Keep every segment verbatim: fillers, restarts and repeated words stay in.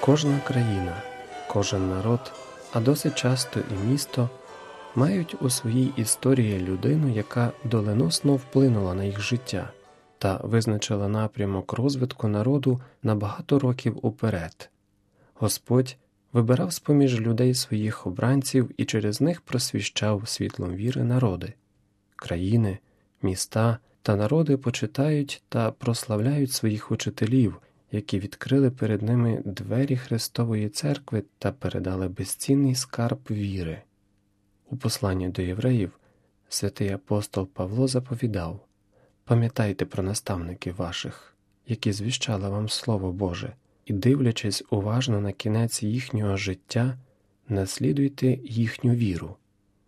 Кожна країна, кожен народ, а досить часто і місто мають у своїй історії людину, яка доленосно вплинула на їх життя та визначила напрямок розвитку народу на багато років уперед. Господь вибирав з-поміж людей своїх обранців і через них просвіщав світлом віри народи. Країни, міста та народи почитають та прославляють своїх учителів, які відкрили перед ними двері Христової Церкви та передали безцінний скарб віри. У посланні до євреїв святий апостол Павло заповідав: «Пам'ятайте про наставників ваших, які звіщали вам Слово Боже, і, дивлячись уважно на кінець їхнього життя, наслідуйте їхню віру».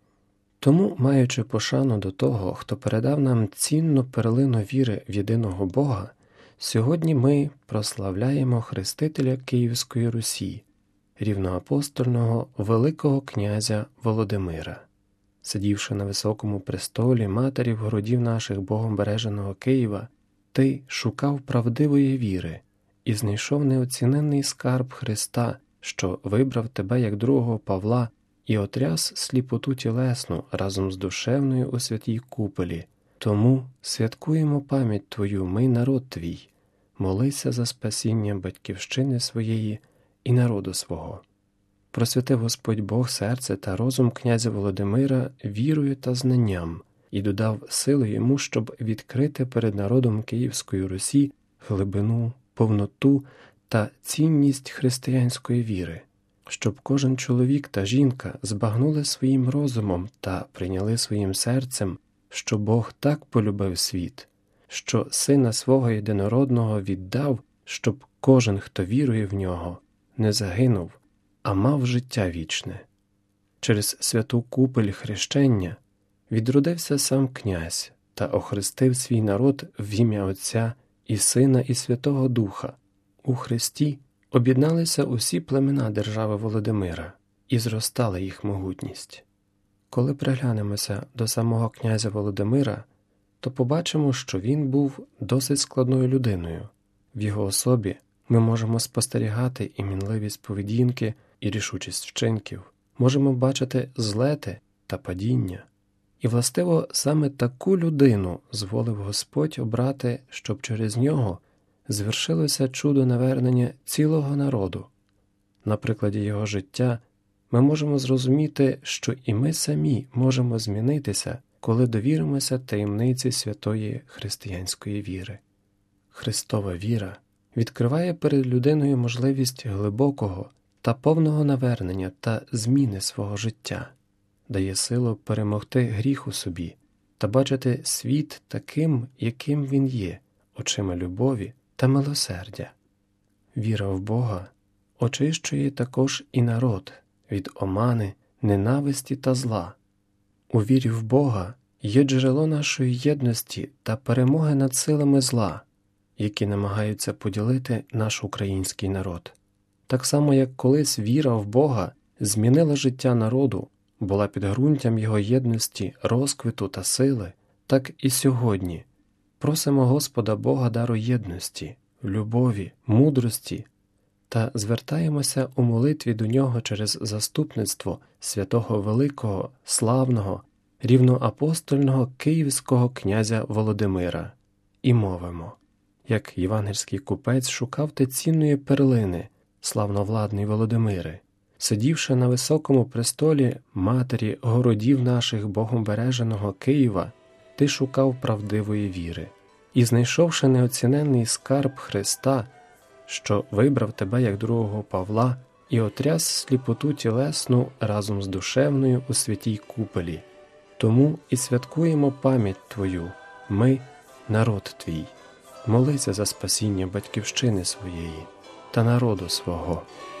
Тому, маючи пошану до того, хто передав нам цінну перлину віри в єдиного Бога, сьогодні ми прославляємо Хрестителя Київської Русі, рівноапостольного Великого князя Володимира. Сидівши на високому престолі матері в городів наших Богом береженого Києва, ти шукав правдивої віри і знайшов неоціненний скарб Христа, що вибрав тебе як другого Павла і отряс сліпоту тілесну разом з душевною у святій куполі. Тому святкуємо пам'ять твою, ми, народ твій, молися за спасіння батьківщини своєї і народу свого. Просвятив Господь Бог серце та розум князя Володимира вірою та знанням і додав силу йому, щоб відкрити перед народом Київської Русі глибину, повноту та цінність християнської віри, щоб кожен чоловік та жінка збагнули своїм розумом та прийняли своїм серцем, що Бог так полюбив світ, що Сина Свого Єдинородного віддав, щоб кожен, хто вірує в Нього, не загинув, а мав життя вічне. Через святу купель хрещення відродився сам князь та охрестив свій народ в ім'я Отця і Сина і Святого Духа. У Христі об'єдналися усі племена держави Володимира і зростала їх могутність. Коли приглянемося до самого князя Володимира, то побачимо, що він був досить складною людиною. В його особі ми можемо спостерігати і мінливість поведінки, і рішучість вчинків, можемо бачити злети та падіння. І, властиво, саме таку людину зволив Господь обрати, щоб через нього звершилося чудо навернення цілого народу. На прикладі його життя ми можемо зрозуміти, що і ми самі можемо змінитися, коли довіримося таємниці святої християнської віри. Христова віра відкриває перед людиною можливість глибокого та повного навернення та зміни свого життя, дає силу перемогти гріх у собі та бачити світ таким, яким він є, очима любові та милосердя. Віра в Бога очищує також і народ від омани, ненависті та зла. У вірі в Бога є джерело нашої єдності та перемоги над силами зла, які намагаються поділити наш український народ. Так само, як колись віра в Бога змінила життя народу, була підґрунтям його єдності, розквіту та сили, так і сьогодні просимо Господа Бога дару єдності, любові, мудрості та звертаємося у молитві до Нього через заступництво святого великого, славного, рівноапостольного київського князя Володимира і мовимо: як євангельський купець шукав ти цінної перлини, славновладний Володимире, сидівши на високому престолі матері городів наших Богом береженого Києва, ти шукав правдивої віри, і, знайшовши неоціненний скарб Христа, що вибрав тебе як другого Павла і отряс сліпоту тілесну разом з душевною у святій куполі. Тому і святкуємо пам'ять твою, ми, народ твій. Молися за спасіння батьківщини своєї та народу свого.